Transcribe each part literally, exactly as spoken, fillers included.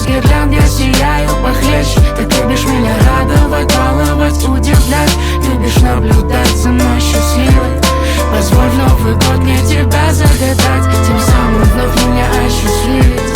гирлянд я сияю похлеще. Ты любишь меня радовать, баловать, удивлять. Любишь наблюдать за мной счастливой. Позволь в Новый год мне тебя загадать, тем самым вновь меня осчастливить.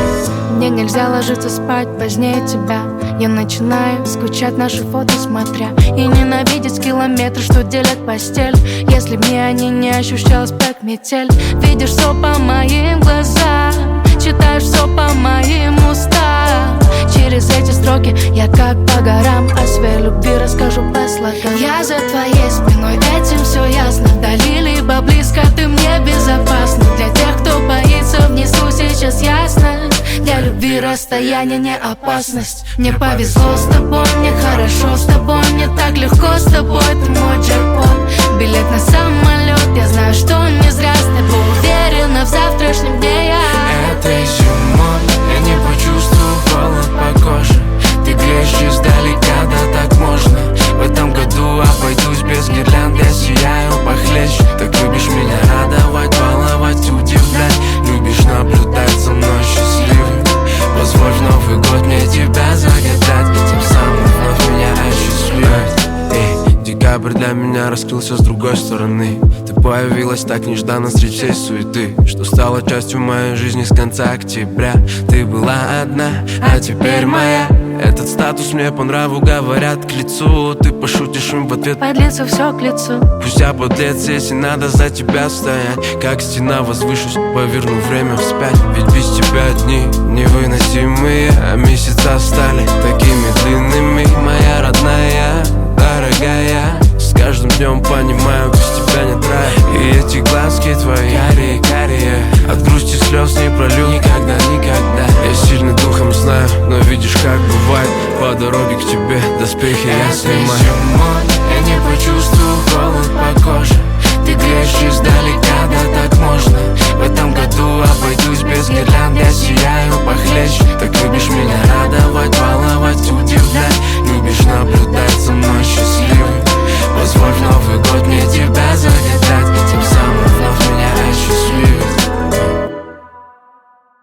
Мне нельзя ложиться спать позднее тебя. Я начинаю скучать наши фото смотря, и ненавидеть километры, что делят постель. Если б мне они не ощущалось как метель. Видишь все по моим глазам, читаешь все по моим устам. Через эти строки я как по горам о своей любви расскажу по слогам. Я за твоей спиной, этим все ясно. Вдали либо близко, ты мне безопасна. Для тех, кто боится, внизу сейчас ясно. Для любви расстояние не опасность. Мне повезло с тобой, мне хорошо с тобой, мне так легко с тобой, ты мой джекпот. Билет на самолет, я знаю, что не зря с тобой. Уверена в завтрашнем дне я. Этой зимой я не почувствую холод по коже. Ты греешь издалека, да так можно. В этом году обойдусь без гирлянд, я сияю похлеще. Так любишь меня радовать, баловать, удивлять. Любишь наблюдать за мной счастливым. Позволь в Новый год мне тебя загадать, тем самым вновь меня осчастливить. Эй, декабрь для меня раскрылся с другой стороны. Ты появилась так нежданно среди всей суеты, что стала частью моей жизни с конца октября. Ты была одна, а теперь моя. Этот статус мне по нраву, говорят, к лицу. Ты пошутишь им в ответ, подлецу все к лицу. Пусть я подлец, если надо за тебя стоять. Как стена возвышусь, поверну время вспять. Ведь без тебя дни невыносимые, а месяца стали такими длинными. Моя родная, дорогая, с каждым днем понимаю, без тебя нет рая. И эти глазки твои карие, карие, от грусти слез не пролью никогда, никогда. Я сильный духом знаю, но видишь, как бывает. По дороге к тебе доспехи я снимаю. Зимой я не почувствую холод по коже. Ты греешь издалека, да так можно. В этом году обойдусь без гирлянд, я сияю похлеще. Так любишь меня радовать, баловать, удивлять. Любишь наблюдать за мной счастливым. Позволь в Новый год мне тебя загадать,